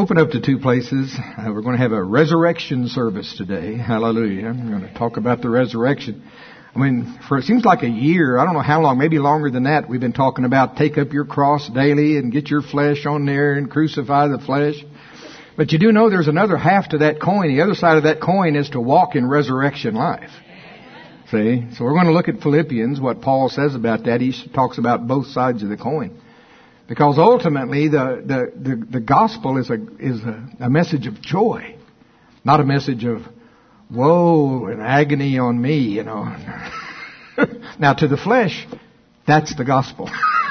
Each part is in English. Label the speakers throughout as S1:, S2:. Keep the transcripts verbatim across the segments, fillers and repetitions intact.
S1: Open up to two places. Uh, we're going to have a resurrection service today. Hallelujah. I'm going to talk about the resurrection. I mean, for it seems like a year, I don't know how long, maybe longer than that, we've been talking about take up your cross daily and get your flesh on there and crucify the flesh. But you do know there's another half to that coin. The other side of that coin is to walk in resurrection life. See? So we're going to look at Philippians, what Paul says about that. He talks about both sides of the coin. Because ultimately, the, the, the, the gospel is a is a, a message of joy, not a message of woe and agony on me, you know. Now, to the flesh, that's the gospel.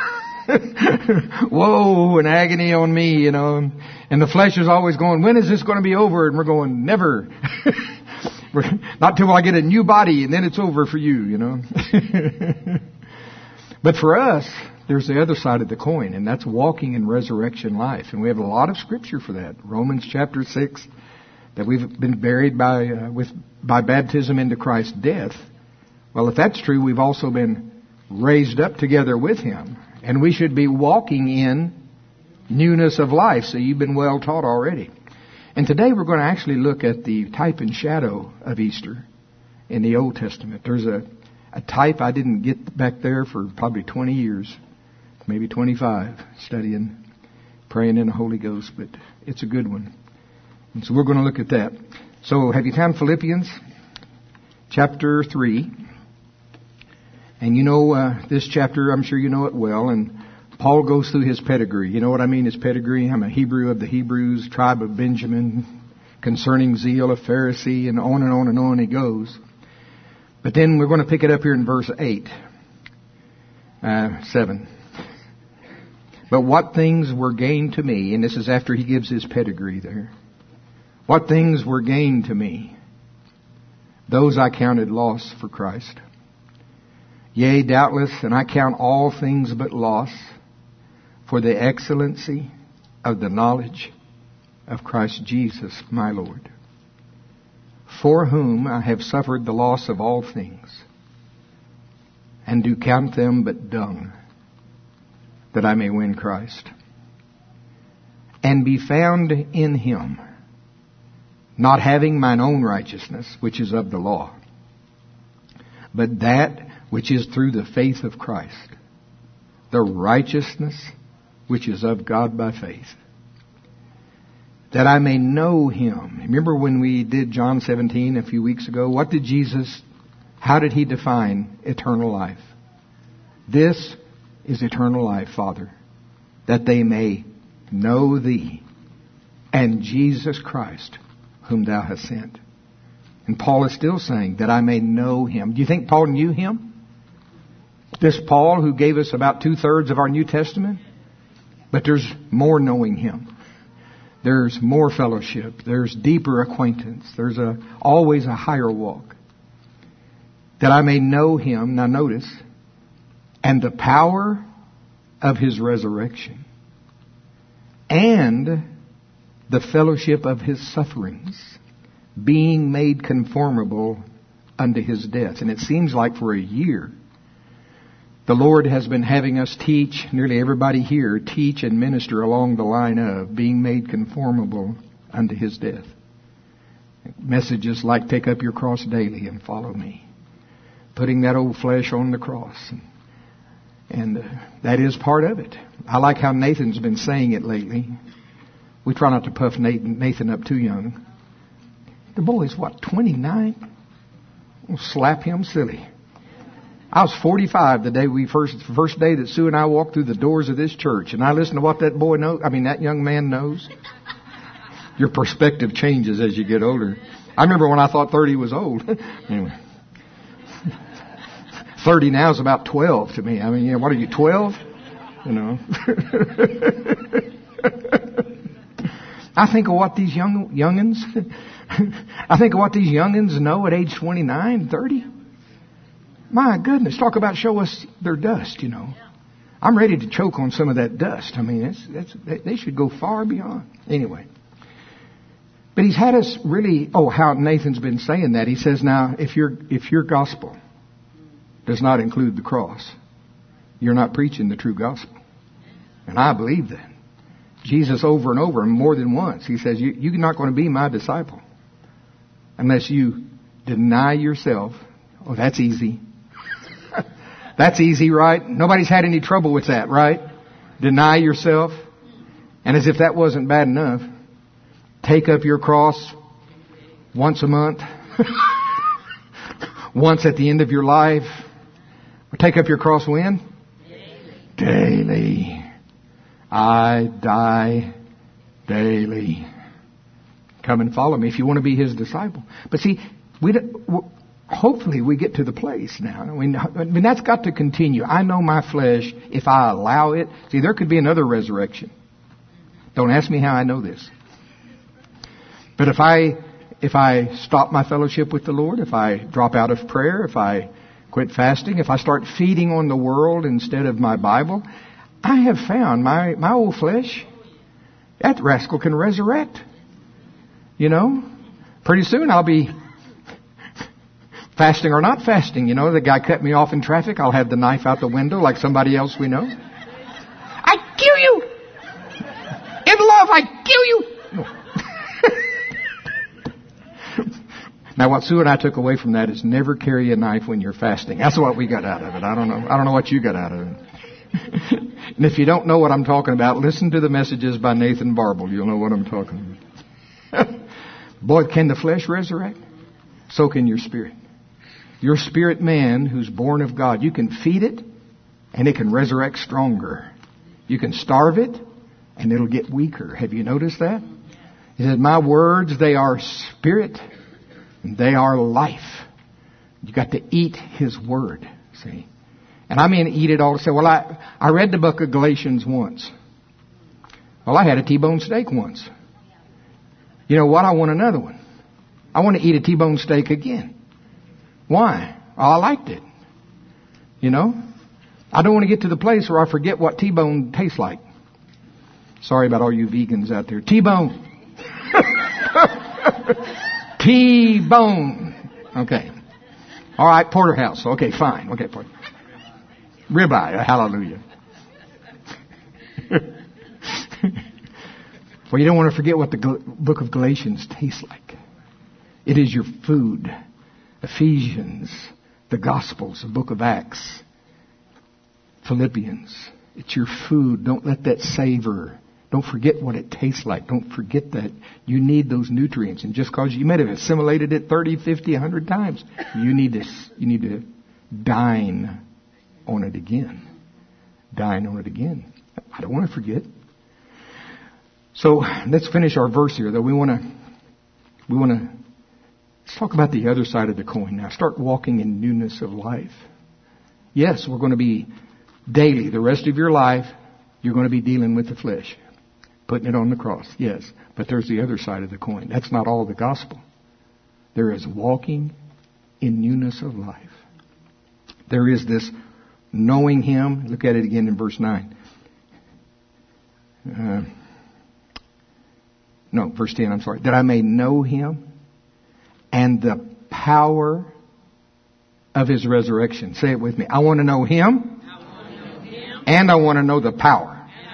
S1: Woe and agony on me, you know. And the flesh is always going, when is this going to be over? And we're going, never. Not till I get a new body, and then it's over for you, you know. But for us, there's the other side of the coin, and that's walking in resurrection life. And we have a lot of scripture for that. Romans chapter six, that we've been buried by uh, with by baptism into Christ's death. Well, if that's true, we've also been raised up together with Him. And we should be walking in newness of life. So you've been well taught already. And today we're going to actually look at the type and shadow of Easter in the Old Testament. There's a, a type I didn't get back there for probably twenty years. Maybe twenty-five, studying, praying in the Holy Ghost, but it's a good one. And so we're going to look at that. So have you found Philippians chapter three? And you know uh, this chapter, I'm sure you know it well, and Paul goes through his pedigree. You know what I mean, his pedigree? I'm a Hebrew of the Hebrews, tribe of Benjamin, concerning zeal, a Pharisee, and on and on and on he goes. But then we're going to pick it up here in verse eight, uh, seven. But what things were gained to me, and this is after he gives his pedigree there. What things were gained to me, those I counted loss for Christ. Yea, doubtless, and I count all things but loss for the excellency of the knowledge of Christ Jesus my Lord, for whom I have suffered the loss of all things, and do count them but dung, that I may win Christ, and be found in Him, not having mine own righteousness, which is of the law, but that which is through the faith of Christ, the righteousness which is of God by faith, that I may know Him. Remember when we did John seventeen a few weeks ago? What did Jesus, how did He define eternal life? This is eternal life, Father, that they may know Thee and Jesus Christ, whom Thou hast sent. And Paul is still saying that I may know Him. Do you think Paul knew Him? This Paul who gave us about two-thirds of our New Testament? But there's more knowing Him. There's more fellowship. There's deeper acquaintance. There's a always a higher walk. That I may know Him, now notice, and the power of His resurrection, and the fellowship of His sufferings, being made conformable unto His death. And it seems like for a year, the Lord has been having us teach, nearly everybody here, teach and minister along the line of being made conformable unto His death. Messages like take up your cross daily and follow me. Putting that old flesh on the cross. And uh, that is part of it. I like how Nathan's been saying it lately. We try not to puff Nathan, Nathan up too young. The boy's, what, twenty-nine? We'll slap him silly. I was forty-five the day we first, the first day that Sue and I walked through the doors of this church. And I listened to what that boy knows. I mean, that young man knows. Your perspective changes as you get older. I remember when I thought thirty was old. Anyway. thirty now is about twelve to me. I mean, you know, what are you, twelve? You know. I think of what these young youngins, I think of what these youngins know at age twenty-nine, thirty. My goodness, talk about show us their dust, you know. I'm ready to choke on some of that dust. I mean, it's, it's, they should go far beyond. Anyway. But he's had us really, oh, how Nathan's been saying that. He says, now, if your if your gospel does not include the cross, you're not preaching the true gospel. And I believe that. Jesus over and over, and more than once, he says, you, you're not going to be my disciple unless you deny yourself. Oh, that's easy. That's easy, right? Nobody's had any trouble with that, right? Deny yourself. And as if that wasn't bad enough, take up your cross once a month, once at the end of your life. Or take up your cross when? Daily. Daily. I die daily. Come and follow me if you want to be his disciple. But see, we don't, hopefully we get to the place now. I mean, I mean, that's got to continue. I know my flesh, if I allow it. See, there could be another resurrection. Don't ask me how I know this. But if I, if I stop my fellowship with the Lord, if I drop out of prayer, if I quit fasting, if I start feeding on the world instead of my Bible, I have found my, my old flesh, that rascal can resurrect. You know, pretty soon I'll be fasting or not fasting. You know, the guy cut me off in traffic. I'll have the knife out the window like somebody else we know. I kill you! In love, I kill you! Now, what Sue and I took away from that is never carry a knife when you're fasting. That's what we got out of it. I don't know. I don't know what you got out of it. And if you don't know what I'm talking about, listen to the messages by Nathan Barble. You'll know what I'm talking about. Boy, can the flesh resurrect? So can your spirit. Your spirit man who's born of God, you can feed it and it can resurrect stronger. You can starve it and it'll get weaker. Have you noticed that? He said, my words, they are spirit and they are life. You got to eat his word, see. And I mean eat it all to say, well, I, I read the book of Galatians once. Well, I had a T-bone steak once. You know what? I want another one. I want to eat a T-bone steak again. Why? Oh, I liked it. You know? I don't want to get to the place where I forget what T-bone tastes like. Sorry about all you vegans out there. T-bone. T-bone. Okay. All right, porterhouse. Okay, fine. Okay, porter. Ribeye. Hallelujah. Well, you don't want to forget what the Gal- book of Galatians tastes like. It is your food. Ephesians, the Gospels, the book of Acts, Philippians. It's your food. Don't let that savor. Don't forget what it tastes like. Don't forget that. You need those nutrients. And just because you might have assimilated it thirty, fifty, one hundred times, you need to, you need to dine on it again. Dine on it again. I don't want to forget. So let's finish our verse here, though. We want to, we want to, let's talk about the other side of the coin now. Start walking in newness of life. Yes, we're going to be daily, the rest of your life, you're going to be dealing with the flesh. Putting it on the cross, yes. But there's the other side of the coin. That's not all the gospel. There is walking in newness of life. There is this knowing him. Look at it again in verse nine. Uh, no, verse ten, I'm sorry. That I may know him and the power of his resurrection. Say it with me. I want to know him, I want to know him and I want to know the power.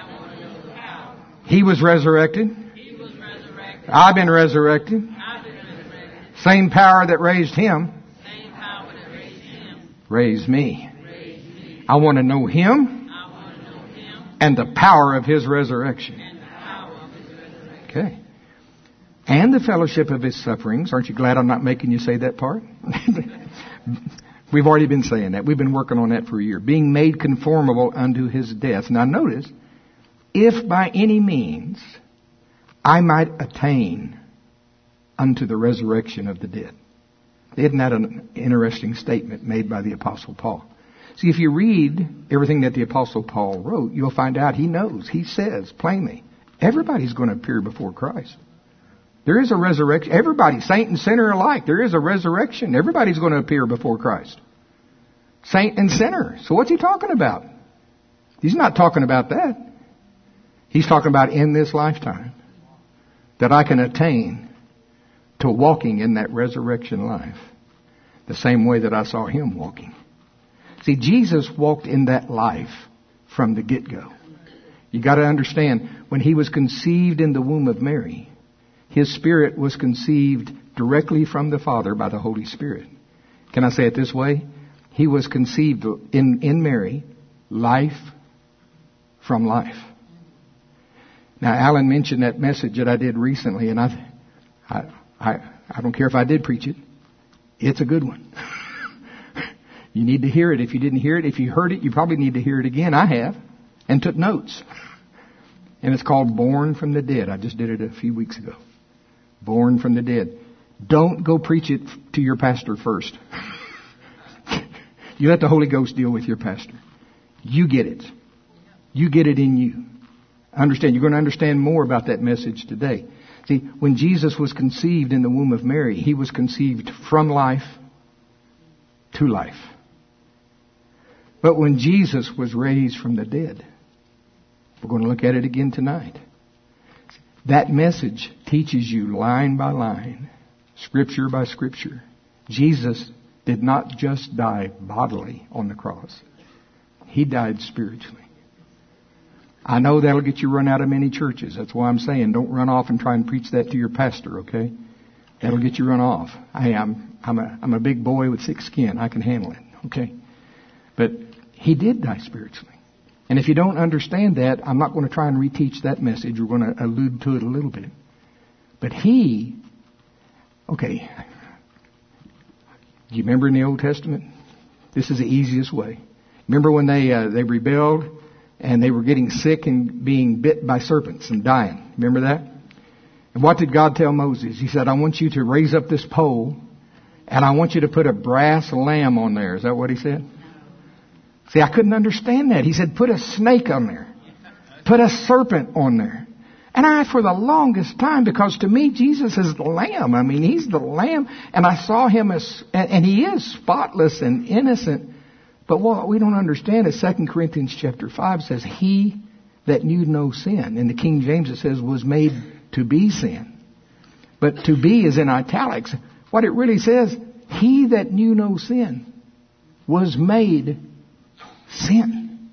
S1: He was resurrected. He was resurrected. I've been resurrected. I've been resurrected. Same power that raised him. Same power that raised him. Raised me. Raised me. I want to know him. I want to know him. And the power of his resurrection. And the power of his resurrection. Okay. And the fellowship of his sufferings. Aren't you glad I'm not making you say that part? We've already been saying that. We've been working on that for a year. Being made conformable unto his death. Now notice, if by any means I might attain unto the resurrection of the dead. Isn't that an interesting statement made by the Apostle Paul? See, if you read everything that the Apostle Paul wrote, you'll find out he knows, he says plainly, everybody's going to appear before Christ. There is a resurrection. Everybody, saint and sinner alike, there is a resurrection. Everybody's going to appear before Christ. Saint and sinner. So what's he talking about? He's not talking about that. He's talking about in this lifetime that I can attain to walking in that resurrection life the same way that I saw him walking. See, Jesus walked in that life from the get-go. You got to understand, when he was conceived in the womb of Mary, his spirit was conceived directly from the Father by the Holy Spirit. Can I say it this way? He was conceived in, in Mary, life from life. Now, Alan mentioned that message that I did recently, and I, I, I, I don't care if I did preach it. It's a good one. You need to hear it. If you didn't hear it, if you heard it, you probably need to hear it again. I have, and took notes. And it's called Born from the Dead. I just did it a few weeks ago. Born from the Dead. Don't go preach it to your pastor first. You let the Holy Ghost deal with your pastor. You get it. You get it in you. Understand. You're going to understand more about that message today. See, when Jesus was conceived in the womb of Mary, he was conceived from life to life. But when Jesus was raised from the dead, we're going to look at it again tonight. That message teaches you line by line, scripture by scripture. Jesus did not just die bodily on the cross. He died spiritually. I know that'll get you run out of many churches. That's why I'm saying don't run off and try and preach that to your pastor, okay? That'll get you run off. Hey, I'm, I'm a, I'm a big boy with thick skin. I can handle it, okay? But he did die spiritually. And if you don't understand that, I'm not going to try and reteach that message. We're going to allude to it a little bit. But he, okay, do you remember in the Old Testament? This is the easiest way. Remember when they uh, they rebelled and they were getting sick and being bit by serpents and dying? Remember that? And what did God tell Moses? He said, I want you to raise up this pole and I want you to put a brass lamb on there. Is that what he said? See, I couldn't understand that. He said, put a snake on there. Put a serpent on there. And I, for the longest time, because to me, Jesus is the Lamb. I mean, He's the Lamb. And I saw Him as, and He is spotless and innocent. But what we don't understand is Second Corinthians chapter five says, He that knew no sin. In the King James it says, was made to be sin. But to be is in italics. What it really says, He that knew no sin was made sin.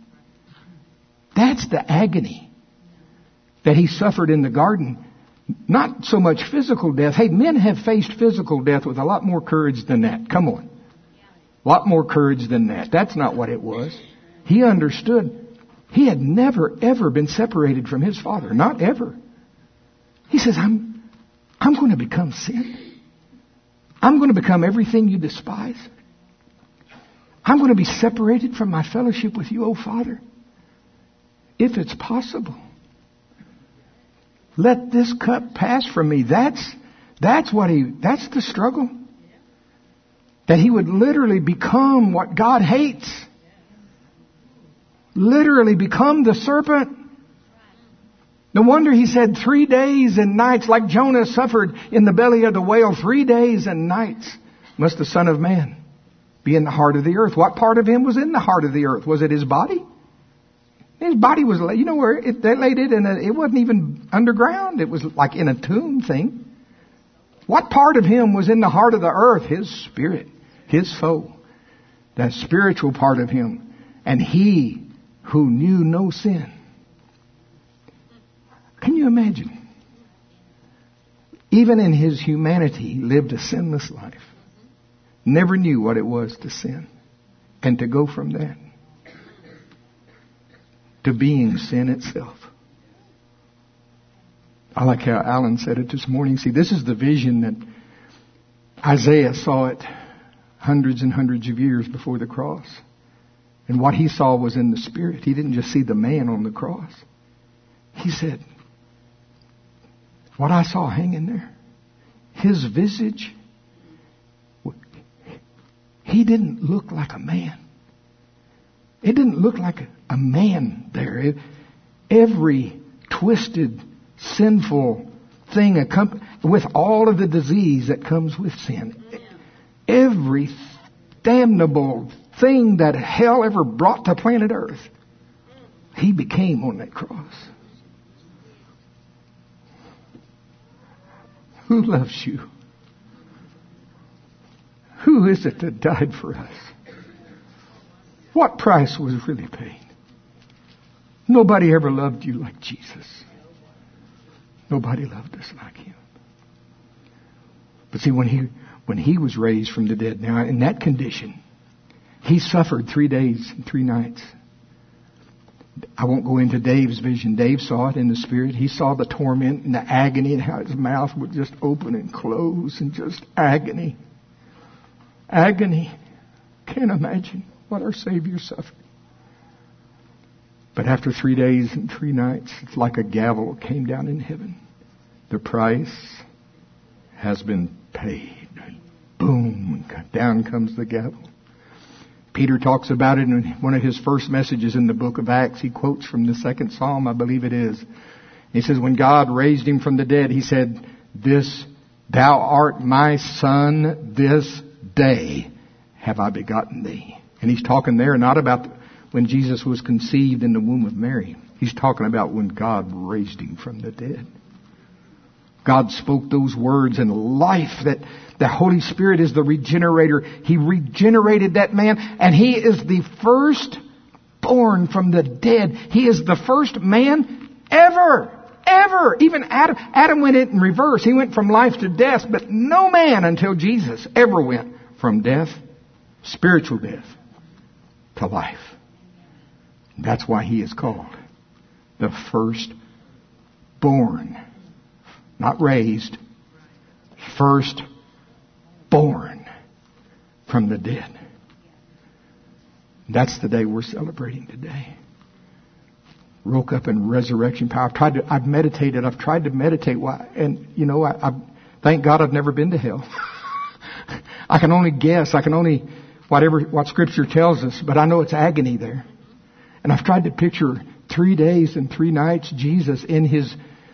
S1: That's the agony that He suffered in the garden. Not so much physical death. Hey, men have faced physical death with a lot more courage than that. Come on. A lot more courage than that. That's not what it was. He understood He had never, ever been separated from His Father. Not ever. He says, I'm, I'm going to become sin. I'm going to become everything you despise. I'm going to be separated from my fellowship with you, O Father. If it's possible, let this cup pass from me. That's, that's what he, that's the struggle. That He would literally become what God hates. Literally become the serpent. No wonder He said three days and nights, like Jonah suffered in the belly of the whale, three days and nights must the Son of Man be in the heart of the earth. What part of Him was in the heart of the earth? Was it His body? His body was, you know where it, they laid it in a, it wasn't even underground. It was like in a tomb thing. What part of Him was in the heart of the earth? His spirit, His soul, that spiritual part of Him. And He who knew no sin. Can you imagine? Even in His humanity, He lived a sinless life. Never knew what it was to sin. And to go from that to being sin itself. I like how Alan said it this morning. See, this is the vision that Isaiah saw it hundreds and hundreds of years before the cross. And what he saw was in the Spirit. He didn't just see the man on the cross. He said, what I saw hanging there, His visage, He didn't look like a man. It didn't look like a, a man there. It, every twisted, sinful thing, with all of the disease that comes with sin, every damnable thing that hell ever brought to planet Earth, He became on that cross. Who loves you? Who is it that died for us? What price was really paid? Nobody ever loved you like Jesus. Nobody loved us like Him. But see, when He when He was raised from the dead, now in that condition, He suffered three days and three nights. I won't go into Dave's vision. Dave saw it in the Spirit. He saw the torment and the agony and how His mouth would just open and close and just agony. Agony. Can't imagine what our Savior suffered. But after three days and three nights, it's like a gavel came down in heaven. The price has been paid. Boom. Down comes the gavel. Peter talks about it in one of his first messages in the book of Acts. He quotes from the second Psalm, I believe it is. He says, when God raised Him from the dead, He said, "This, thou art my Son, this day have I begotten thee." And He's talking there not about when Jesus was conceived in the womb of Mary. He's talking about when God raised Him from the dead. God spoke those words and life, that the Holy Spirit is the regenerator. He regenerated that man, and He is the first born from the dead. He is the first man ever, ever. Even Adam, Adam went in reverse. He went from life to death, but no man until Jesus ever went from death, spiritual death, to life. That's why He is called the first born. Not raised, first born from the dead. That's the day we're celebrating today. Woke up in resurrection power. I've tried to, I've meditated, I've tried to meditate. Why? And, you know, I, I thank God I've never been to hell. I can only guess, I can only, whatever, what Scripture tells us, but I know it's agony there. And I've tried to picture three days and three nights Jesus in His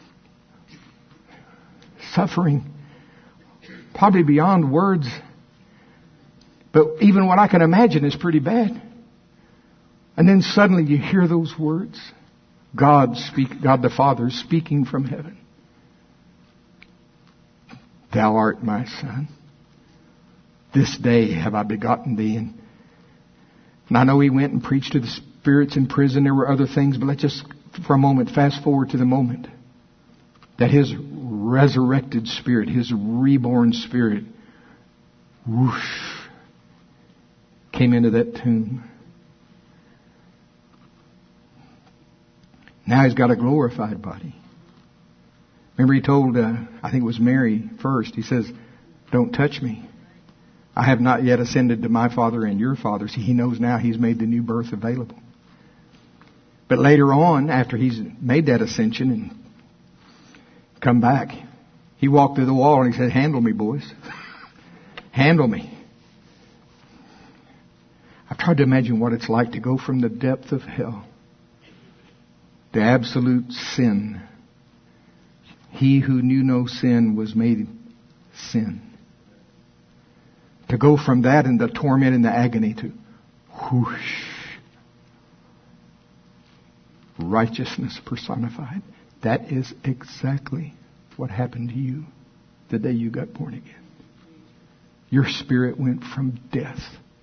S1: suffering, probably beyond words. But even what I can imagine is pretty bad. And then suddenly you hear those words. God speak, God the Father speaking from heaven. Thou art my Son. This day have I begotten thee. And, and I know He went and preached to the spirits in prison. There were other things, but let's just for a moment fast forward to the moment that His resurrected spirit, His reborn spirit, whoosh, came into that tomb. Now He's got a glorified body. Remember He told, uh, I think it was Mary first, He says, "Don't touch me. I have not yet ascended to my Father and your Father." See, He knows now He's made the new birth available. But later on, after He's made that ascension and come back, He walked through the wall and He said, "Handle me, boys. Handle me." I've tried to imagine what it's like to go from the depth of hell, the absolute sin. He who knew no sin was made sin. To go from that and the torment and the agony to whoosh, righteousness personified. That is exactly what happened to you the day you got born again. Your spirit went from death,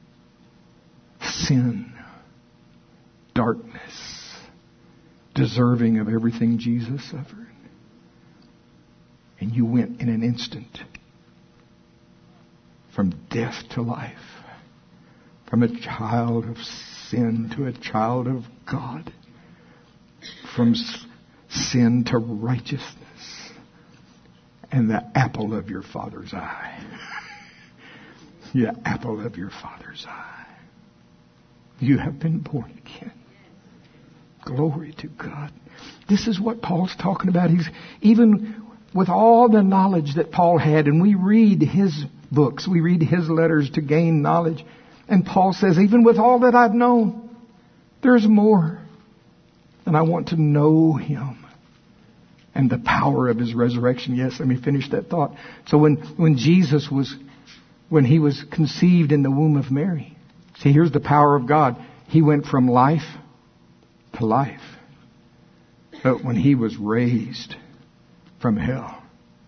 S1: sin, darkness, deserving of everything Jesus suffered. And you went in an instant from death to life, from a child of sin to a child of God, from sin to righteousness, and the apple of your Father's eye. The apple of your Father's eye. You have been born again. Glory to God. This is what Paul's talking about. He's even with all the knowledge that Paul had, and we read his books, we read his letters to gain knowledge, and Paul says, even with all that I've known, there's more. And I want to know Him and the power of His resurrection. Yes, let me finish that thought. So when, when Jesus was, when He was conceived in the womb of Mary, see, here's the power of God. He went from life to life. But when He was raised from hell,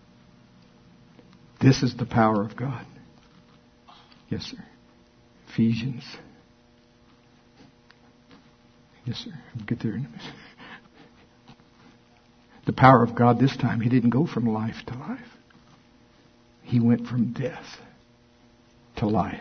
S1: this is the power of God. Yes, sir. Ephesians. Yes, sir. I'll get there in a minute. The power of God this time, He didn't go from life to life. He went from death to life.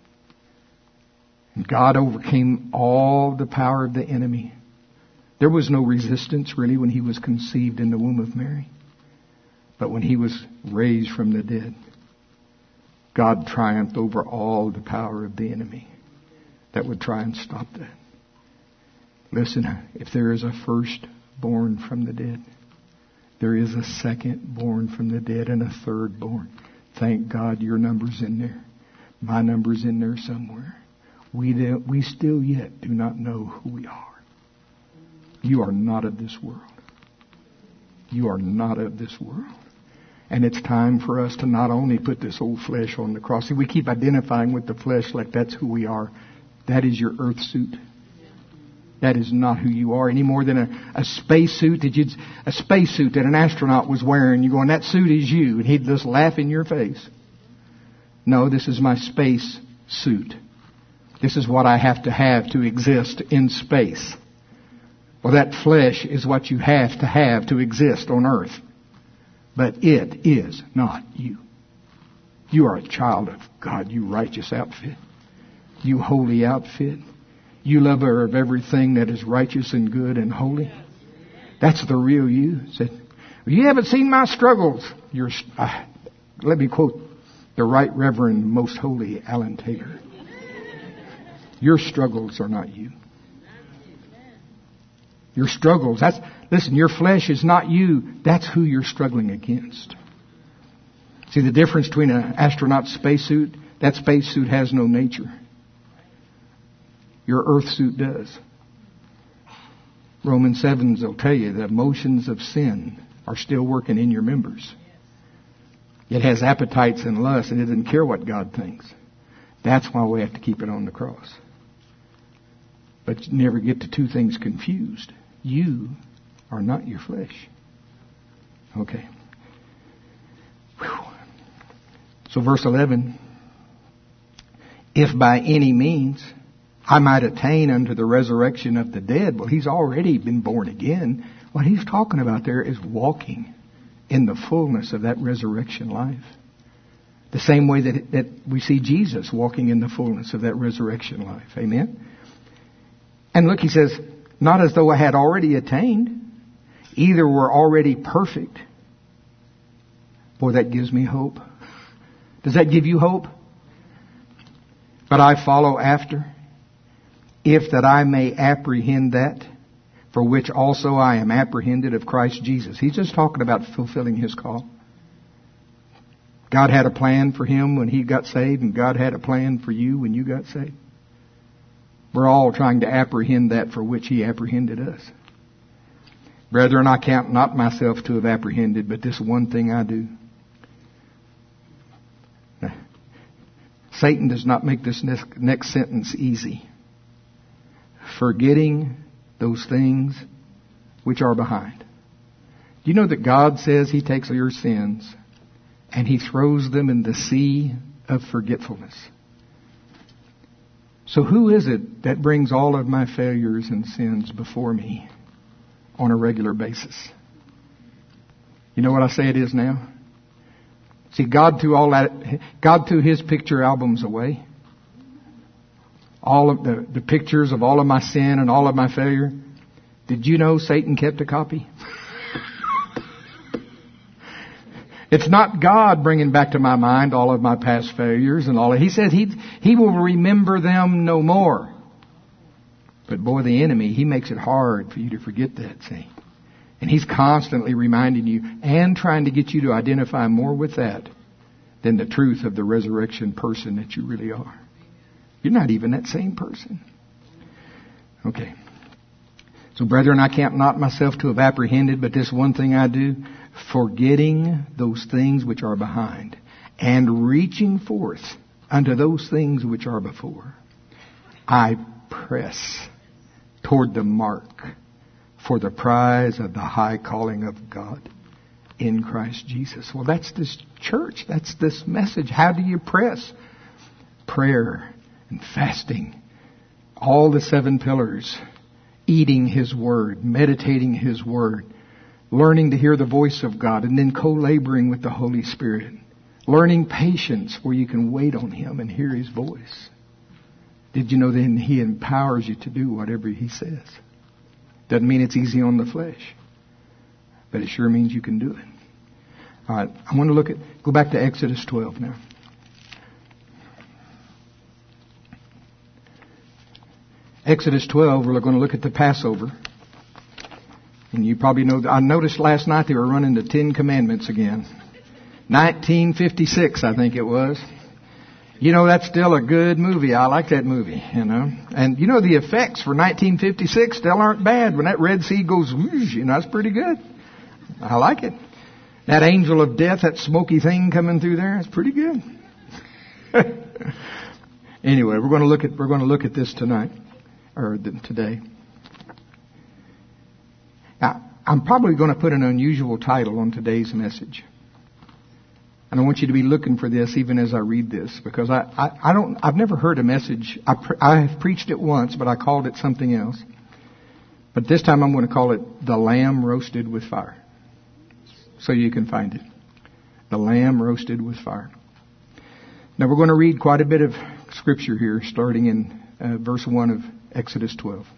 S1: And God overcame all the power of the enemy. There was no resistance really when He was conceived in the womb of Mary. But when He was raised from the dead, God triumphed over all the power of the enemy that would try and stop that. Listen, if there is a first born from the dead, there is a second born from the dead and a third born. Thank God your number's in there. My number's in there somewhere. We, do, we still yet do not know who we are. You are not of this world. You are not of this world. And it's time for us to not only put this old flesh on the cross. See, we keep identifying with the flesh like that's who we are. That is your earth suit. That is not who you are any more than a, a space suit that you'd, a space suit that an astronaut was wearing. You going, that suit is you, and he'd just laugh in your face. No, this is my space suit. This is what I have to have to exist in space. Well, that flesh is what you have to have to exist on earth. But it is not you. You are a child of God, you righteous outfit. You holy outfit. You lover of everything that is righteous and good and holy. That's the real you. Said, you haven't seen my struggles. You're, uh, let me quote the Right Reverend Most Holy Alan Taylor. Your struggles are not you. Your struggles, that's, listen, your flesh is not you. That's who you're struggling against. See the difference between an astronaut spacesuit? That spacesuit has no nature. Your earth suit does. Romans seven will tell you the emotions of sin are still working in your members. It has appetites and lusts, and it doesn't care what God thinks. That's why we have to keep it on the cross. But you never get the two things confused. You are not your flesh. Okay. Whew. So verse eleven. If by any means I might attain unto the resurrection of the dead. Well, he's already been born again. What he's talking about there is walking in the fullness of that resurrection life. The same way that, that we see Jesus walking in the fullness of that resurrection life. Amen? And look, he says, not as though I had already attained. Either were already perfect. Boy, that gives me hope. Does that give you hope? But I follow after, if that I may apprehend that, for which also I am apprehended of Christ Jesus. He's just talking about fulfilling His call. God had a plan for him when he got saved, and God had a plan for you when you got saved. We're all trying to apprehend that for which He apprehended us. Brethren, I count not myself to have apprehended, but this one thing I do. Satan does not make this next sentence easy. Forgetting those things which are behind. Do you know that God says He takes your sins and He throws them in the sea of forgetfulness? So who is it that brings all of my failures and sins before me on a regular basis? You know what I say it is now? See, God threw all that, God threw His picture albums away. All of the, the pictures of all of my sin and all of my failure. Did you know Satan kept a copy? It's not God bringing back to my mind all of my past failures and all of, He says he, he will remember them no more. But boy, the enemy, he makes it hard for you to forget that, see. And he's constantly reminding you and trying to get you to identify more with that than the truth of the resurrection person that you really are. You're not even that same person. Okay. So, brethren, I count not myself to have apprehended, but this one thing I do, forgetting those things which are behind, and reaching forth unto those things which are before, I press toward the mark for the prize of the high calling of God in Christ Jesus. Well, that's this church. That's this message. How do you press? Prayer and fasting. All the seven pillars. Eating His Word. Meditating His Word. learning to hear the voice of God, and then co-laboring with the Holy Spirit. Learning patience where you can wait on Him and hear His voice. Did you know then He empowers you to do whatever He says? Doesn't mean it's easy on the flesh, but it sure means you can do it. All right, I want to look at, go back to Exodus twelve now. Exodus twelve, we're going to look at the Passover. And you probably know, I noticed last night they were running the Ten Commandments again. nineteen fifty-six, I think it was. You know, that's still a good movie. I like that movie, you know. And, you know, the effects for nineteen fifty-six still aren't bad. When that Red Sea goes, whoosh, you know, that's pretty good. I like it. That angel of death, that smoky thing coming through there, it's pretty good. Anyway, we're going to look at, we're going to look at this tonight, or today. Now, I'm probably going to put an unusual title on today's message. And I want you to be looking for this even as I read this, because I, I, I don't, I've never heard a message. I, pre- I have preached it once, but I called it something else. But this time I'm going to call it The Lamb Roasted with Fire. So you can find it. The Lamb Roasted with Fire. Now we're going to read quite a bit of scripture here, starting in uh, verse one of Exodus twelve.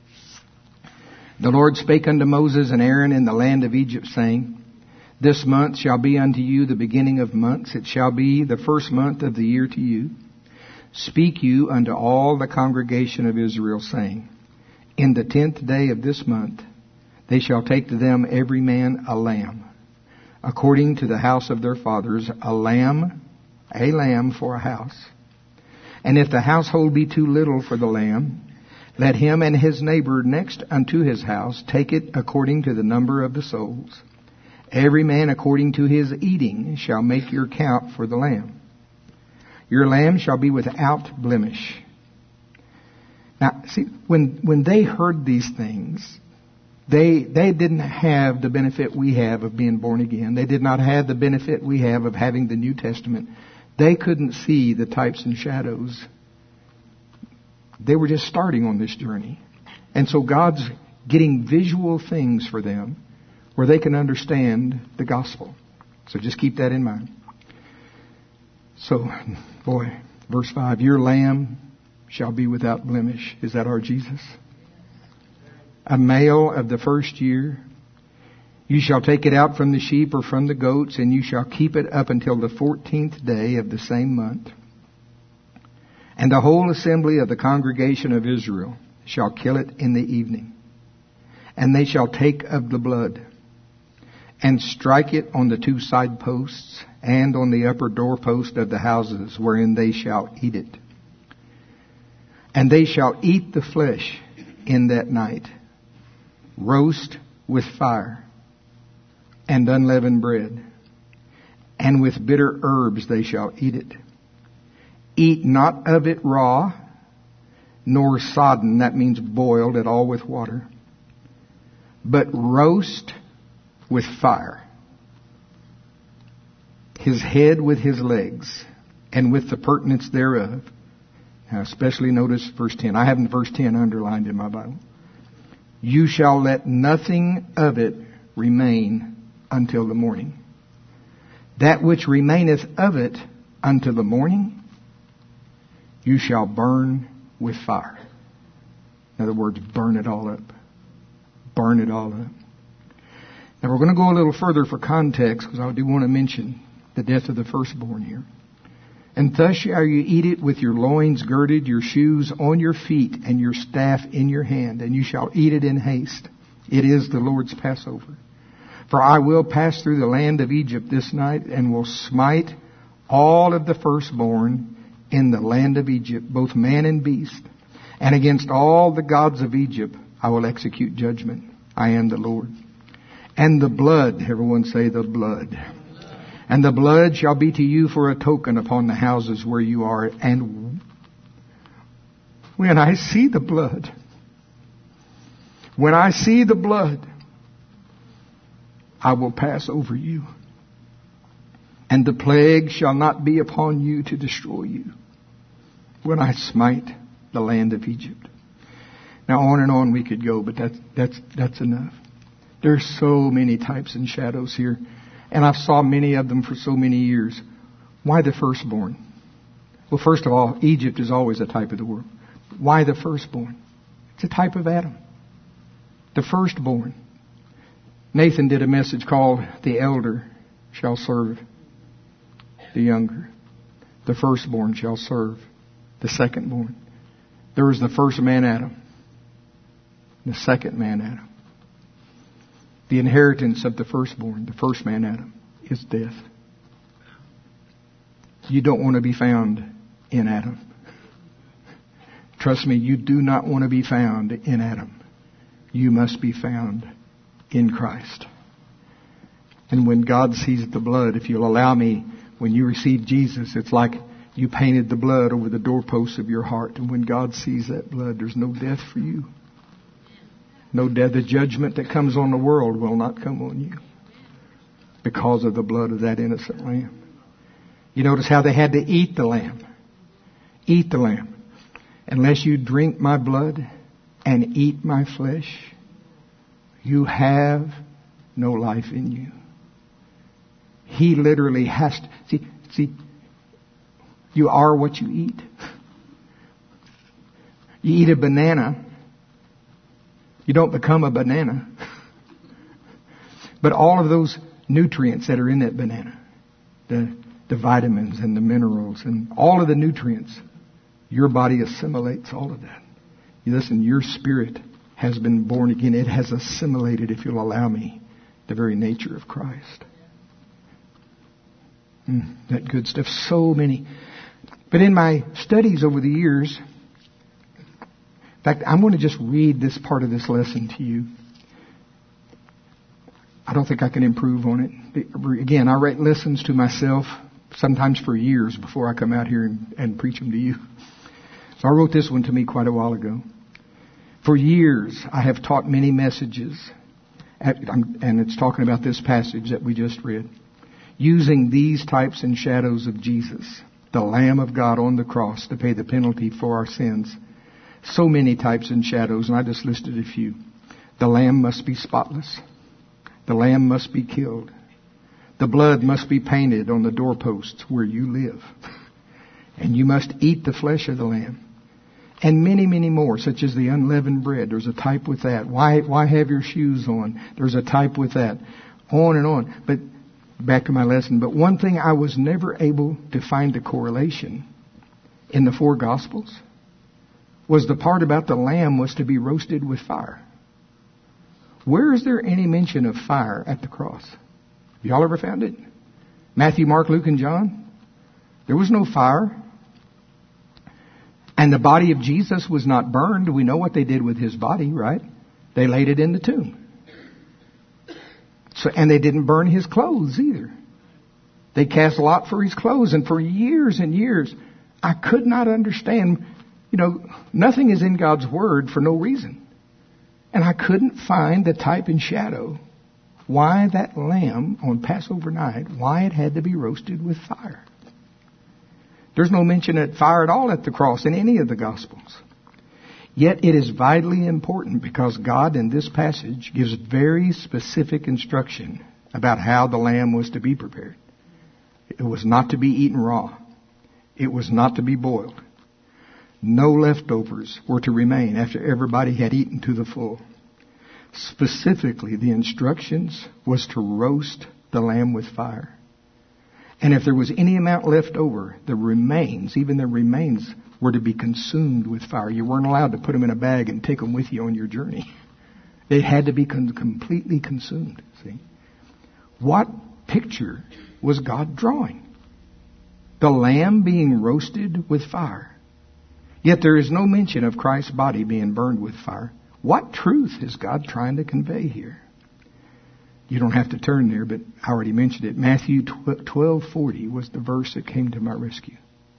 S1: The Lord spake unto Moses and Aaron in the land of Egypt, saying, This month shall be unto you the beginning of months. It shall be the first month of the year to you. Speak you unto all the congregation of Israel, saying, In the tenth day of this month they shall take to them every man a lamb, according to the house of their fathers, a lamb, a lamb for a house. And if the household be too little for the lamb, let him and his neighbor next unto his house take it according to the number of the souls. Every man according to his eating shall make your count for the lamb. Your lamb shall be without blemish. Now, see, when when they heard these things, they they didn't have the benefit we have of being born again. They did not have the benefit we have of having the New Testament. They couldn't see the types and shadows. They were just starting on this journey. And so God's getting visual things for them where they can understand the gospel. So just keep that in mind. So, boy, verse five, your lamb shall be without blemish. Is that our Jesus? A male of the first year. You shall take it out from the sheep or from the goats, and you shall keep it up until the fourteenth day of the same month. And the whole assembly of the congregation of Israel shall kill it in the evening. And they shall take of the blood, and strike it on the two side posts, and on the upper doorpost of the houses wherein they shall eat it. And they shall eat the flesh in that night, roast with fire, and unleavened bread, and with bitter herbs they shall eat it. Eat not of it raw, nor sodden, that means boiled at all with water, but roast with fire, his head with his legs, and with the purtenance thereof. Now especially notice verse ten. I have verse ten underlined in my Bible. You shall let nothing of it remain until the morning. That which remaineth of it until the morning, you shall burn with fire. In other words, burn it all up. Burn it all up. Now we're going to go a little further for context, because I do want to mention the death of the firstborn here. And thus shall you eat it with your loins girded, your shoes on your feet, and your staff in your hand, and you shall eat it in haste. It is the Lord's Passover. For I will pass through the land of Egypt this night, and will smite all of the firstborn in the land of Egypt, both man and beast. And against all the gods of Egypt I will execute judgment. I am the Lord. And the blood, everyone say the blood. And the blood shall be to you for a token upon the houses where you are. And when I see the blood, when I see the blood, I will pass over you. And the plague shall not be upon you to destroy you when I smite the land of Egypt. Now on and on we could go, but that's, that's, that's enough. There's so many types and shadows here. And I've saw many of them for so many years. Why the firstborn? Well, first of all, Egypt is always a type of the world. Why the firstborn? It's a type of Adam. The firstborn. Nathan did a message called "The Elder Shall Serve the Younger. The firstborn shall serve the secondborn." There was the first man Adam. The second man Adam. The inheritance of the firstborn, the first man Adam, is death. You don't want to be found in Adam. Trust me, you do not want to be found in Adam. You must be found in Christ. And when God sees the blood, if you'll allow me, when you receive Jesus, it's like you painted the blood over the doorposts of your heart. And when God sees that blood, there's no death for you. No death. The judgment that comes on the world will not come on you because of the blood of that innocent lamb. You notice how they had to eat the lamb. Eat the lamb. Unless you drink my blood and eat my flesh, you have no life in you. He literally has to. See, see, you are what you eat. You eat a banana, you don't become a banana. But all of those nutrients that are in that banana, the, the vitamins and the minerals and all of the nutrients, your body assimilates all of that. You listen, your spirit has been born again. It has assimilated, if you'll allow me, the very nature of Christ. Mm, that good stuff. So many. But in my studies over the years, in fact, I'm going to just read this part of this lesson to you. I don't think I can improve on it. Again, I write lessons to myself, sometimes for years before I come out here and, and preach them to you. So I wrote this one to me quite a while ago. For years, I have taught many messages, at, and it's talking about this passage that we just read, using these types and shadows of Jesus, the Lamb of God on the cross to pay the penalty for our sins. So many types and shadows, and I just listed a few. The Lamb must be spotless. The Lamb must be killed. The blood must be painted on the doorposts where you live. And you must eat the flesh of the Lamb. And many, many more, such as the unleavened bread. There's a type with that. Why, why have your shoes on? There's a type with that. On and on. But back to my lesson. But one thing I was never able to find the correlation in the four Gospels was the part about the lamb was to be roasted with fire. Where is there any mention of fire at the cross? Have y'all ever found it? Matthew, Mark, Luke, and John? There was no fire. And the body of Jesus was not burned. We know what they did with his body, right? They laid it in the tomb. So, and they didn't burn his clothes either. They cast lot for his clothes. And for years and years, I could not understand. You know, nothing is in God's Word for no reason. And I couldn't find the type and shadow why that lamb on Passover night, why it had to be roasted with fire. There's no mention of fire at all at the cross in any of the Gospels. Yet it is vitally important because God in this passage gives very specific instruction about how the lamb was to be prepared. It was not to be eaten raw. It was not to be boiled. No leftovers were to remain after everybody had eaten to the full. Specifically, the instructions was to roast the lamb with fire. And if there was any amount left over, the remains, even the remains, were to be consumed with fire. You weren't allowed to put them in a bag and take them with you on your journey. They had to be con- completely consumed. See? What picture was God drawing? The lamb being roasted with fire. Yet there is no mention of Christ's body being burned with fire. What truth is God trying to convey here? You don't have to turn there, but I already mentioned it. Matthew twelve forty was the verse that came to my rescue.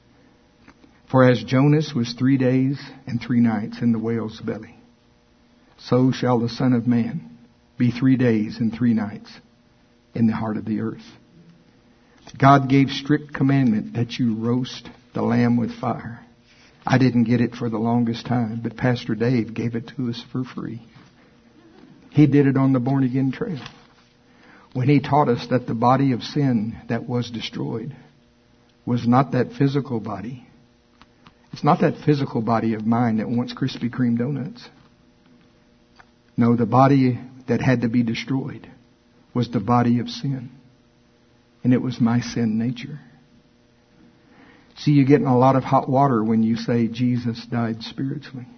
S1: For as Jonas was three days and three nights in the whale's belly, so shall the Son of Man be three days and three nights in the heart of the earth. God gave strict commandment that you roast the lamb with fire. I didn't get it for the longest time, but Pastor Dave gave it to us for free. He did it on the born again trail, when He taught us that the body of sin that was destroyed was not that physical body. It's not that physical body of mine that wants Krispy Kreme donuts. No, the body that had to be destroyed was the body of sin. And it was my sin nature. See, you're getting a lot of hot water when you say Jesus died spiritually.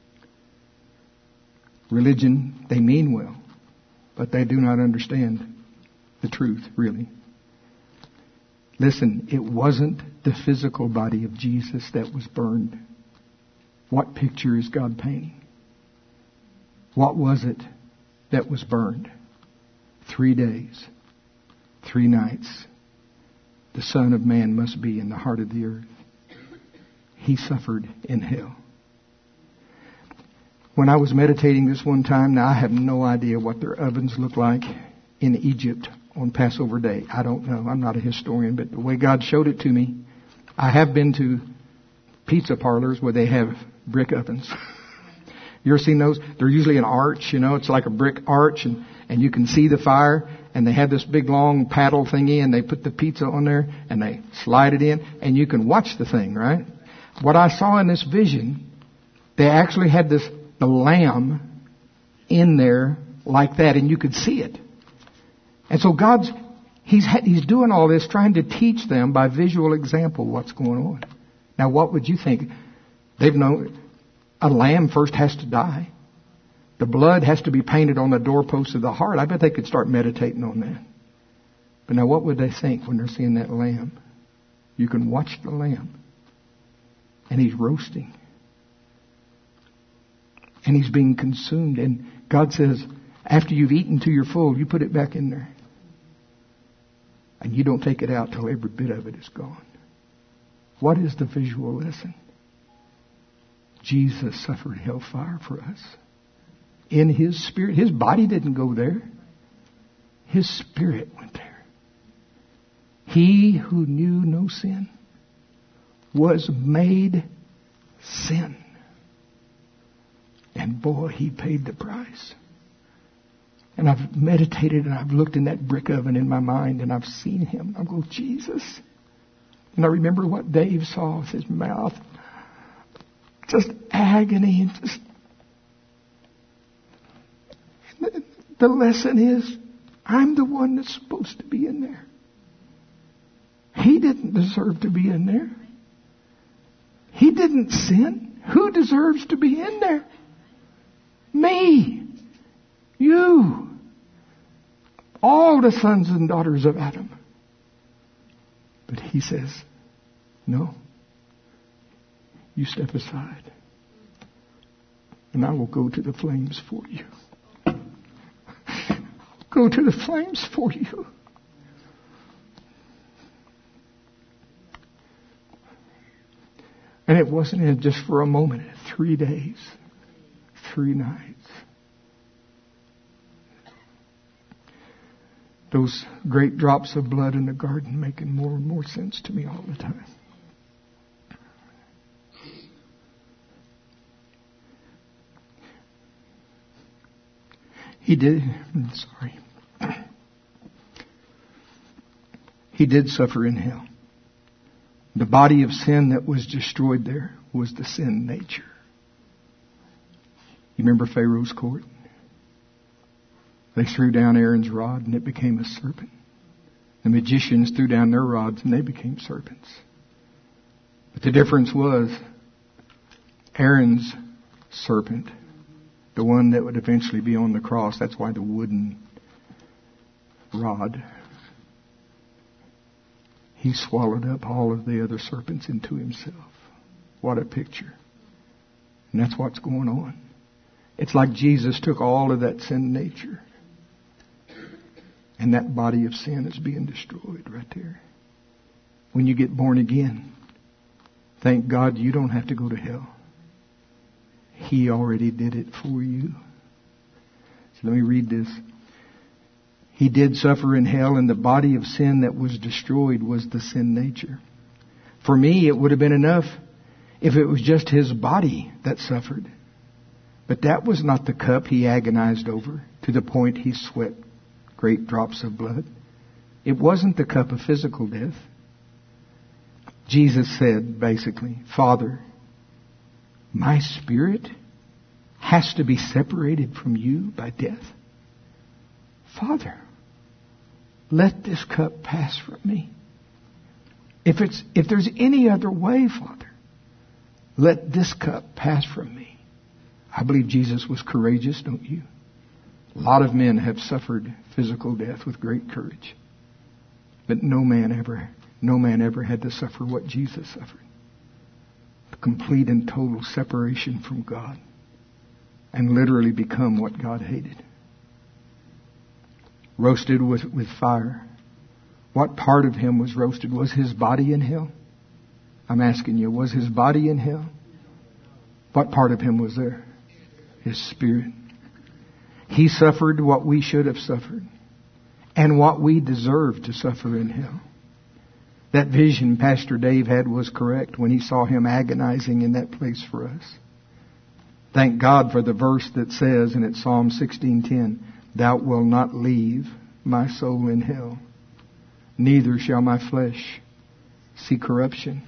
S1: Religion, they mean well, but they do not understand the truth, really. Listen, it wasn't the physical body of Jesus that was burned. What picture is God painting? What was it that was burned? Three days, three nights. The Son of Man must be in the heart of the earth. He suffered in hell. When I was meditating this one time, now I have no idea what their ovens look like in Egypt on Passover Day. I don't know. I'm not a historian, but the way God showed it to me, I have been to pizza parlors where they have brick ovens. You ever seen those? They're usually an arch, you know, it's like a brick arch, and, and you can see the fire, and they have this big long paddle thingy, and they put the pizza on there, and they slide it in, and you can watch the thing, right? What I saw in this vision, they actually had this, the lamb in there like that, and you could see it. And so God's, He's, He's doing all this, trying to teach them by visual example what's going on. Now what would you think? They've known, a lamb first has to die. The blood has to be painted on the doorposts of the heart. I bet they could start meditating on that. But now what would they think when they're seeing that lamb? You can watch the lamb. And he's roasting. And he's being consumed. And God says, after you've eaten to your full, you put it back in there. And you don't take it out till every bit of it is gone. What is the visual lesson? Jesus suffered hellfire for us. In His spirit. His body didn't go there. His spirit went there. He who knew no sin was made sin. And boy, He paid the price. And I've meditated and I've looked in that brick oven in my mind and I've seen Him. I'm going, Jesus. And I remember what Dave saw with his mouth. Just agony and just... The lesson is, I'm the one that's supposed to be in there. He didn't deserve to be in there. He didn't sin. Who deserves to be in there? Me. You. All the sons and daughters of Adam. But He says, no. You step aside. And I will go to the flames for you. Go to the flames for you. And it wasn't just for a moment. Three days. Three nights. Those great drops of blood in the garden making more and more sense to me all the time. He did, sorry. He did suffer in hell. The body of sin that was destroyed there was the sin nature. You remember Pharaoh's court? They threw down Aaron's rod and it became a serpent. The magicians threw down their rods and they became serpents. But the difference was Aaron's serpent, the one that would eventually be on the cross. That's why the wooden rod. He swallowed up all of the other serpents into himself. What a picture. And that's what's going on. It's like Jesus took all of that sin nature. And that body of sin is being destroyed right there. When you get born again, thank God you don't have to go to hell. He already did it for you. So let me read this. He did suffer in hell, and the body of sin that was destroyed was the sin nature. For me, it would have been enough if it was just His body that suffered. But that was not the cup he agonized over to the point he sweat great drops of blood. It wasn't the cup of physical death. Jesus said, basically, Father, my spirit has to be separated from you by death. Father, let this cup pass from me. If it's, if there's any other way, Father, let this cup pass from me. I believe Jesus was courageous, don't you? A lot of men have suffered physical death with great courage. But no man ever, no man ever had to suffer what Jesus suffered. The complete and total separation from God. And literally become what God hated. Roasted with, with fire. What part of him was roasted? Was his body in hell? I'm asking you, was his body in hell? What part of him was there? His spirit. He suffered what we should have suffered. And what we deserve to suffer in hell. That vision Pastor Dave had was correct when he saw him agonizing in that place for us. Thank God for the verse that says, and it's Psalm sixteen ten, Thou wilt not leave my soul in hell, neither shall my flesh see corruption.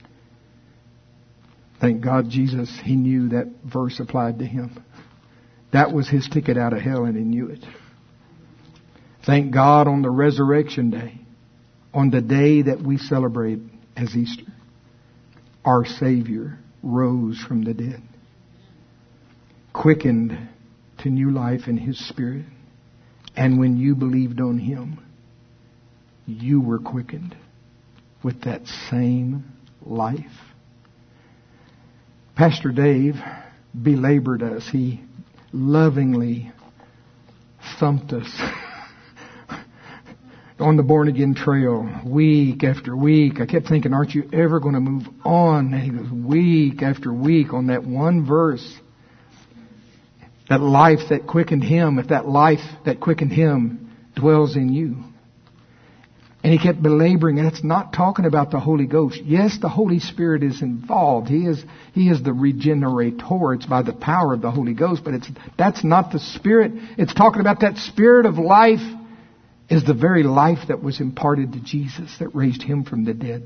S1: Thank God Jesus, he knew that verse applied to him. That was his ticket out of hell, and he knew it. Thank God on the resurrection day, on the day that we celebrate as Easter, our Savior rose from the dead, quickened to new life in his Spirit. And when you believed on him, you were quickened with that same life. Pastor Dave belabored us. He lovingly thumped us on the born again trail week after week. I kept thinking, aren't you ever going to move on? And he goes week after week on that one verse. That life that quickened him, if that life that quickened him dwells in you. And he kept belaboring, and it's not talking about the Holy Ghost. Yes, the Holy Spirit is involved. He is, he is the regenerator. It's by the power of the Holy Ghost, but it's, that's not the Spirit. It's talking about that Spirit of life is the very life that was imparted to Jesus that raised him from the dead.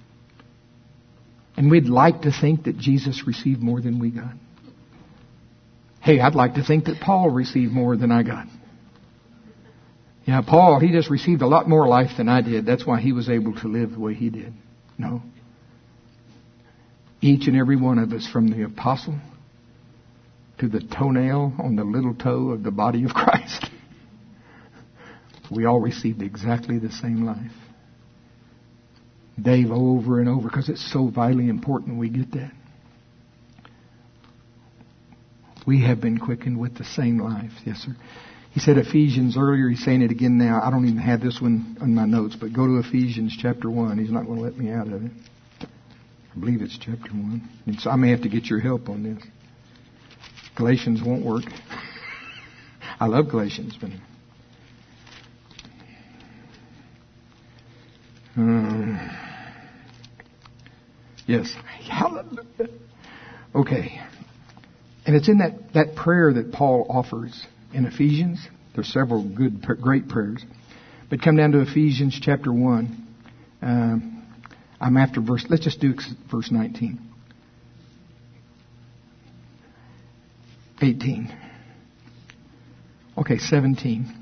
S1: And we'd like to think that Jesus received more than we got. Hey, I'd like to think that Paul received more than I got. Yeah, Paul, he just received a lot more life than I did. That's why he was able to live the way he did. No. Each and every one of us, from the apostle to the toenail on the little toe of the body of Christ, we all received exactly the same life. Dave, over and over, because it's so vitally important we get that. We have been quickened with the same life. Yes, sir. He said Ephesians earlier. He's saying it again now. I don't even have this one on my notes, but go to Ephesians chapter one. He's not going to let me out of it. I believe it's chapter one. And so I may have to get your help on this. Galatians won't work. I love Galatians, but... Um, yes. Hallelujah. Okay. And it's in that, that prayer that Paul offers in Ephesians. There's several good, great prayers. But come down to Ephesians chapter one. Um, I'm after verse, let's just do verse nineteen. eighteen. Okay, seventeen.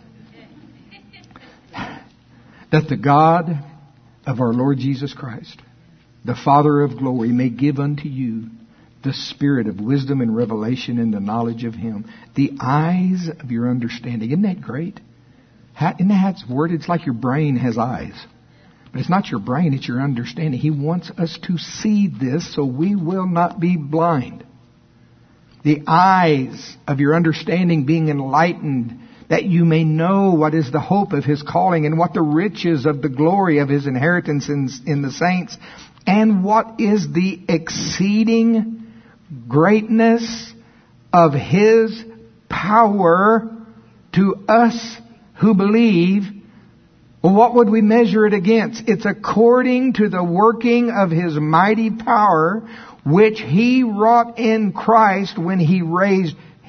S1: That the God of our Lord Jesus Christ, the Father of glory, may give unto you the spirit of wisdom and revelation in the knowledge of him, the eyes of your understanding. Isn't that great? How, isn't that how it's worded? It's like your brain has eyes. But it's not your brain, it's your understanding. He wants us to see this so we will not be blind. The eyes of your understanding being enlightened, that you may know what is the hope of his calling and what the riches of the glory of his inheritance in, in the saints, and what is the exceeding greatness of his power to us who believe. Well, what would we measure it against? It's according to the working of his mighty power, which he wrought in Christ when he raised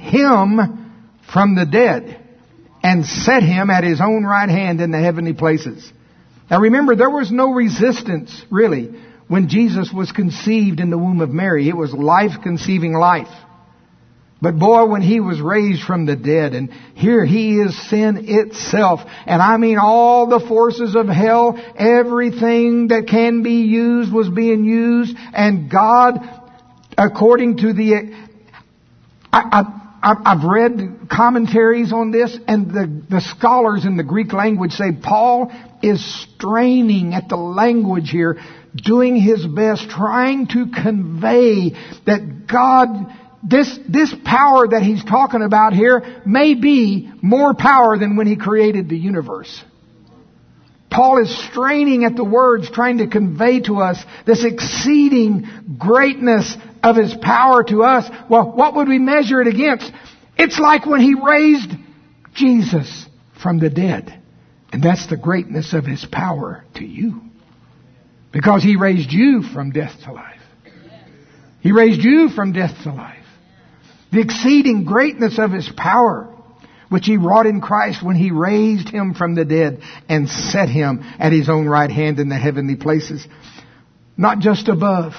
S1: him from the dead and set him at his own right hand in the heavenly places. Now remember, there was no resistance, really, when Jesus was conceived in the womb of Mary. It was life conceiving life. But boy, when he was raised from the dead, and here he is sin itself, and I mean all the forces of hell, everything that can be used was being used, and God, according to the, I, I, I've read commentaries on this, and the, the scholars in the Greek language say Paul is straining at the language here, doing his best, trying to convey that God, this, this power that he's talking about here may be more power than when he created the universe. Paul is straining at the words, trying to convey to us this exceeding greatness of his power to us. Well, what would we measure it against? It's like when he raised Jesus from the dead. And that's the greatness of his power to you. Because he raised you from death to life. He raised you from death to life. The exceeding greatness of his power, which he wrought in Christ when he raised him from the dead and set him at his own right hand in the heavenly places. Not just above.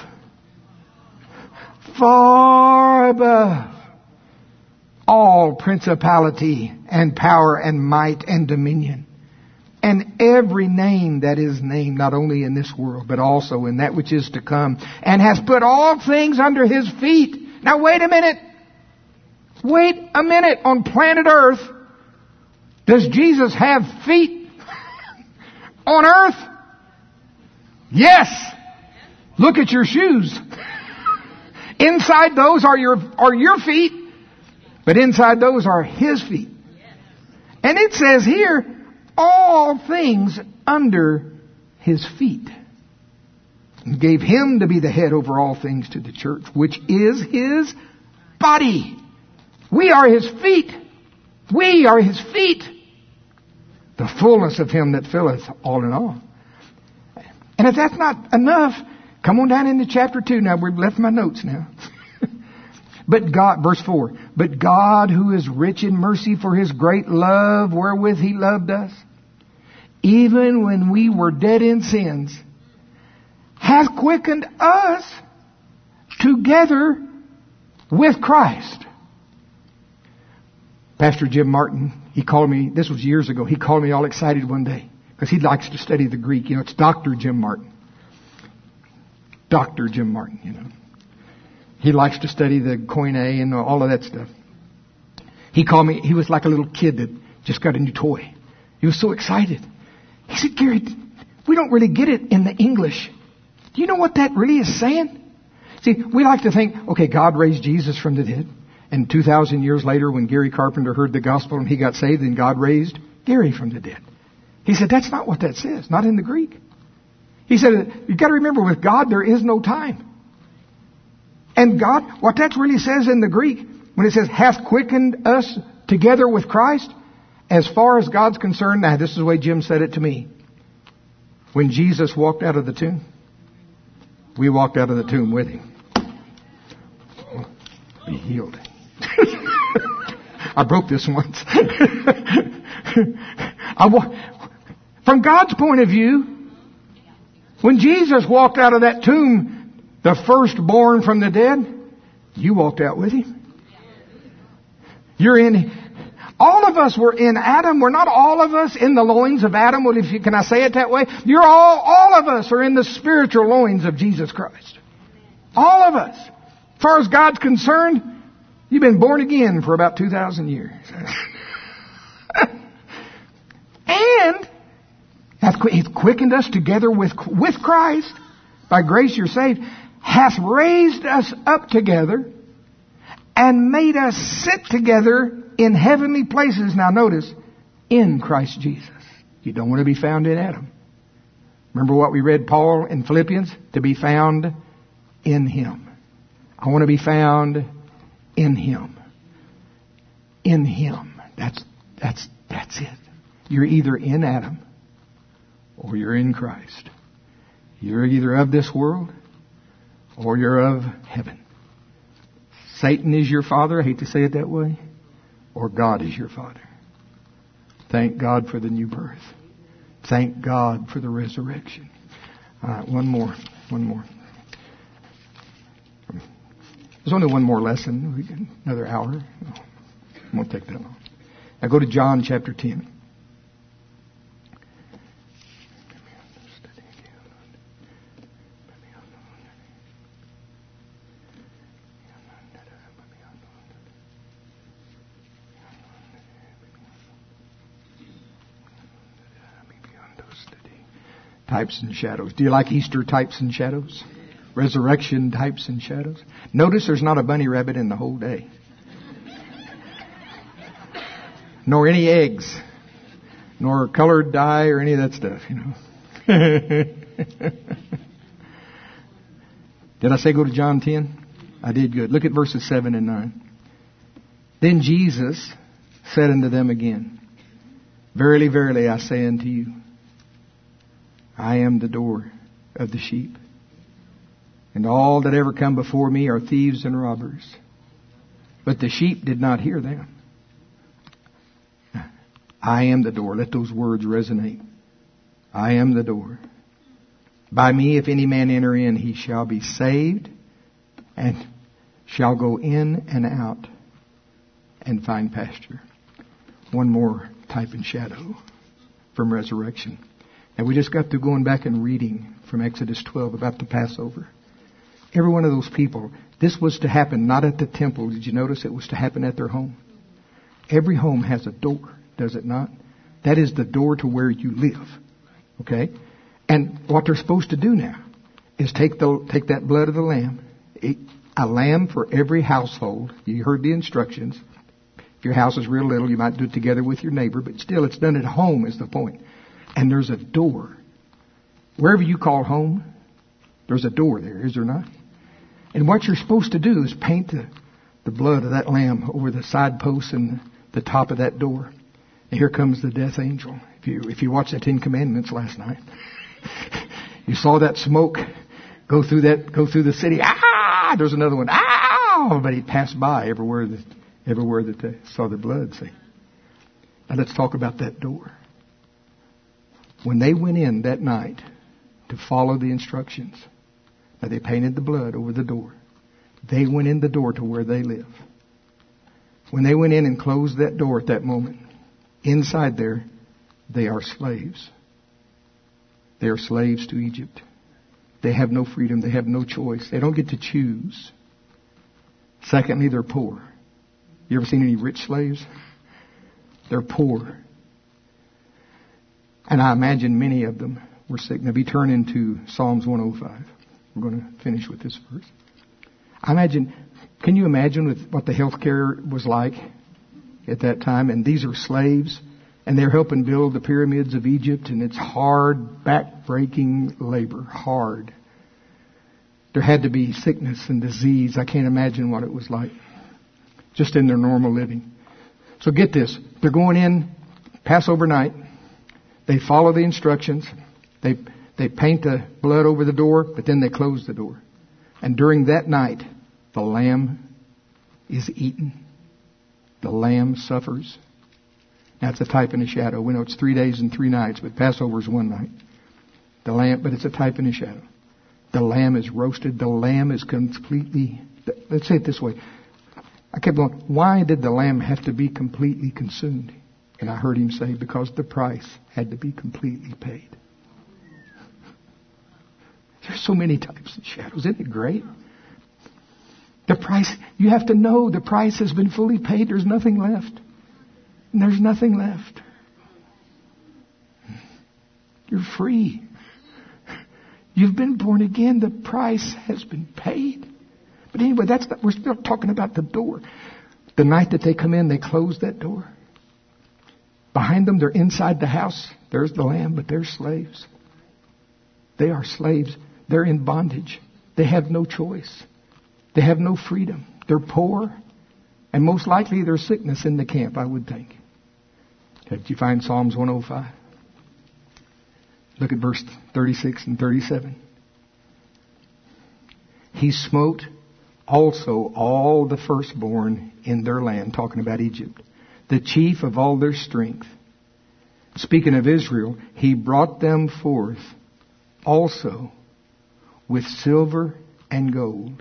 S1: Far above all principality and power and might and dominion. And every name that is named, not only in this world, but also in that which is to come. And has put all things under his feet. Now wait a minute. Wait a minute. On planet Earth, does Jesus have feet on earth? Yes. Look at your shoes. Inside those are your, are your feet. But inside those are his feet. And it says here, all things under his feet. And gave him to be the head over all things to the church, which is his body. We are his feet. We are his feet. The fullness of him that filleth all in all. And if that's not enough, come on down into chapter two. Now, we've left my notes now. But God, verse four, but God, who is rich in mercy for his great love wherewith he loved us, even when we were dead in sins, hath quickened us together with Christ. Pastor Jim Martin, he called me, this was years ago, he called me all excited one day because he likes to study the Greek. You know, it's Doctor Jim Martin. Doctor Jim Martin, you know. He likes to study the Koine and all of that stuff. He called me, he was like a little kid that just got a new toy. He was so excited. He said, Gary, we don't really get it in the English. Do you know what that really is saying? See, we like to think, okay, God raised Jesus from the dead. And two thousand years later, when Gary Carpenter heard the gospel and he got saved, then God raised Gary from the dead. He said, that's not what that says, not in the Greek. He said, you've got to remember, with God, there is no time. And God, what that really says in the Greek, when it says, hath quickened us together with Christ, as far as God's concerned, now this is the way Jim said it to me. When Jesus walked out of the tomb, we walked out of the tomb with him. Be healed. I broke this once. I wa- From God's point of view, when Jesus walked out of that tomb, the firstborn from the dead, you walked out with him. You're in, all of us were in Adam. We're not all of us in the loins of Adam. Well, if you, can I say it that way? You're all, all of us are in the spiritual loins of Jesus Christ. All of us. As far as God's concerned, you've been born again for about two thousand years. And hath quickened us together with, with Christ. By grace you're saved. Hath raised us up together and made us sit together in heavenly places. Now notice, in Christ Jesus. You don't want to be found in Adam. Remember what we read, Paul, in Philippians? To be found in him. I want to be found in him. In him. That's, that's, that's it. You're either in Adam or you're in Christ. You're either of this world or you're of heaven. Satan is your father, I hate to say it that way, or God is your father. Thank God for the new birth. Thank God for the resurrection. All right, one more. One more. There's only one more lesson. We can, another hour. No, it won't take that long. Now go to John chapter ten. Types and shadows. Do you like Easter types and shadows? Resurrection types and shadows? Notice there's not a bunny rabbit in the whole day. Nor any eggs. Nor colored dye or any of that stuff, you know. Did I say go to John ten? I did good. Look at verses seven and nine. Then Jesus said unto them again, Verily, verily, I say unto you, I am the door of the sheep. And all that ever come before me are thieves and robbers. But the sheep did not hear them. I am the door. Let those words resonate. I am the door. By me, if any man enter in, he shall be saved and shall go in and out and find pasture. One more type and shadow from resurrection. And we just got through going back and reading from Exodus twelve about the Passover. Every one of those people, this was to happen not at the temple. Did you notice it was to happen at their home? Every home has a door, does it not? That is the door to where you live. Okay? And what they're supposed to do now is take the take that blood of the lamb, a lamb for every household. You heard the instructions. If your house is real little, you might do it together with your neighbor, but still it's done at home is the point. And there's a door. Wherever you call home, there's a door there, is there not? And what you're supposed to do is paint the, the blood of that lamb over the side posts and the top of that door. And here comes the death angel. If you if you watched the Ten Commandments last night, you saw that smoke go through that go through the city. Ah! There's another one. Ah! But he passed by everywhere that everywhere that they saw the blood. See. Now let's talk about that door. When they went in that night to follow the instructions, now they painted the blood over the door. They went in the door to where they live. When they went in and closed that door at that moment, inside there, they are slaves. They are slaves to Egypt. They have no freedom. They have no choice. They don't get to choose. Secondly, they're poor. You ever seen any rich slaves? They're poor. And I imagine many of them were sick. Now, be turning into Psalms one oh five. We're going to finish with this verse. I imagine, can you imagine with what the health care was like at that time? And these are slaves, and they're helping build the pyramids of Egypt, and it's hard, back-breaking labor. Hard. There had to be sickness and disease. I can't imagine what it was like just in their normal living. So get this. They're going in Passover night. They follow the instructions. They they paint the blood over the door, but then they close the door. And during that night, the lamb is eaten. The lamb suffers. That's a type and a shadow. We know it's three days and three nights, but Passover is one night. The lamb, but it's a type and a shadow. The lamb is roasted. The lamb is completely, let's say it this way. I kept going, why did the lamb have to be completely consumed? And I heard him say, because the price had to be completely paid. There's so many types of shadows. Isn't it great? The price, you have to know the price has been fully paid. There's nothing left. And there's nothing left. You're free. You've been born again. The price has been paid. But anyway, that's not, we're still talking about the door. The night that they come in, they close that door. Behind them, they're inside the house. There's the lamb, but they're slaves. They are slaves. They're in bondage. They have no choice. They have no freedom. They're poor. And most likely there's sickness in the camp, I would think. Did you find Psalms one oh five? Look at verse thirty-six and thirty-seven. He smote also all the firstborn in their land, talking about Egypt, the chief of all their strength. Speaking of Israel, he brought them forth also with silver and gold.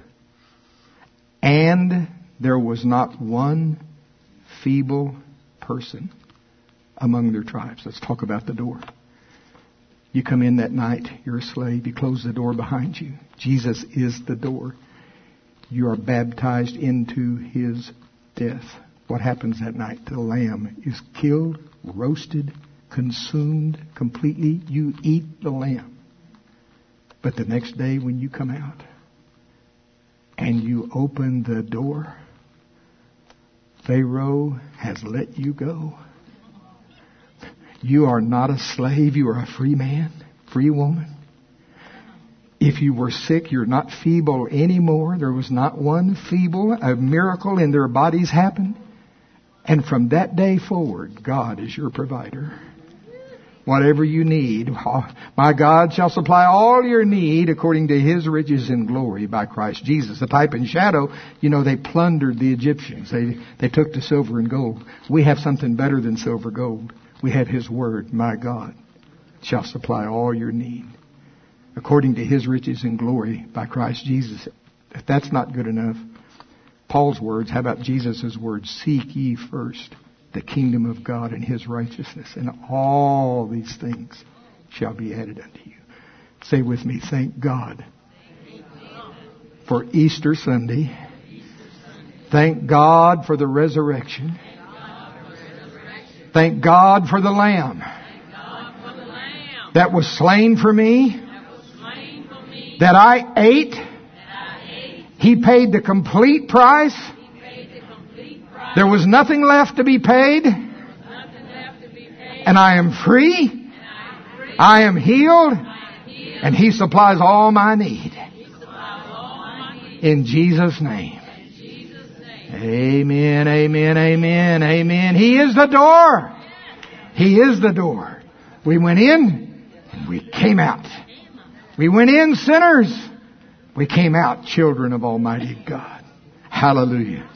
S1: And there was not one feeble person among their tribes. Let's talk about the door. You come in that night, you're a slave, you close the door behind you. Jesus is the door. You are baptized into His death. What happens that night? The lamb is killed, roasted, consumed completely. You eat the lamb. But the next day when you come out and you open the door, Pharaoh has let you go. You are not a slave. You are a free man, free woman. If you were sick, you're not feeble anymore. There was not one feeble. A miracle in their bodies happened. And from that day forward, God is your provider. Whatever you need, my God shall supply all your need according to His riches in glory by Christ Jesus. The type and shadow, you know, they plundered the Egyptians. They, they took the silver and gold. We have something better than silver and gold. We have His word. My God shall supply all your need according to His riches in glory by Christ Jesus. If that's not good enough, Paul's words, how about Jesus' words? Seek ye first the kingdom of God and His righteousness, and all these things shall be added unto you. Say with me, thank God for Easter Sunday. Thank God for the resurrection. Thank God for the Lamb that was slain for me, that I ate. He paid the complete price. There was nothing left to be paid. And I am free. I am healed. And He supplies all my need. In Jesus' name. Amen, amen, amen, amen. He is the door. He is the door. We went in and we came out. We went in sinners. We came out children of Almighty God. Hallelujah.